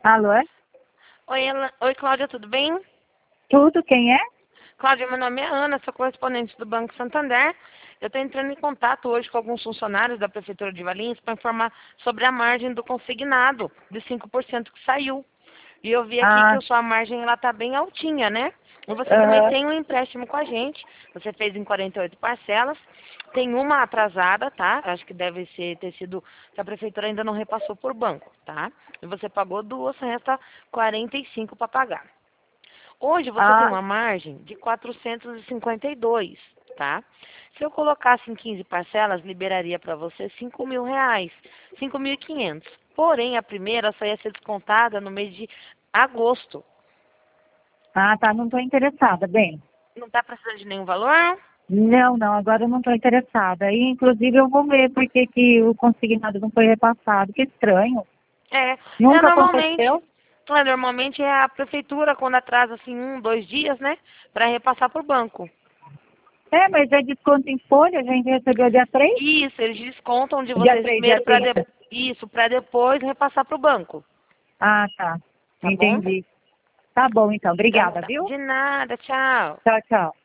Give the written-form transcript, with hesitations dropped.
Alô? Oi, Oi, Cláudia, tudo bem? Tudo, quem é? Cláudia, meu nome é Ana, sou correspondente do Banco Santander. Eu estou entrando em contato hoje com alguns funcionários da Prefeitura de Valinhos para informar sobre a margem do consignado de 5% que saiu. E eu vi aqui que Ah, a sua margem está bem altinha, né? E você também aham. tem um empréstimo com a gente. Você fez em 48 parcelas. Tem uma atrasada, tá? Acho que deve ter sido que a prefeitura ainda não repassou por banco, tá? E você pagou duas, resta 45 para pagar. Hoje você tem Ah, uma margem de 452, tá? Se eu colocasse em 15 parcelas, liberaria para você R$ 5.000, 5.500. Porém, a primeira só ia ser descontada no mês de agosto. tá, não estou interessada. Bem, Não está precisando de nenhum valor? não, agora eu não estou interessada. E, inclusive, eu vou ver por que que o consignado não foi repassado. Que estranho. É, Nunca normalmente, aconteceu? normalmente é a prefeitura quando atrasa assim 1, 2 dias, né, para repassar para o banco. É, mas é desconto em folha, a gente recebeu dia 3? Isso, eles descontam de Dia vocês 3, dia primeiro para 30. isso, para depois repassar para o banco, Ah, tá. tá bom? Entendi. Tá bom, então. Então Obrigada, tá. viu? De nada, tchau. Tchau, tchau.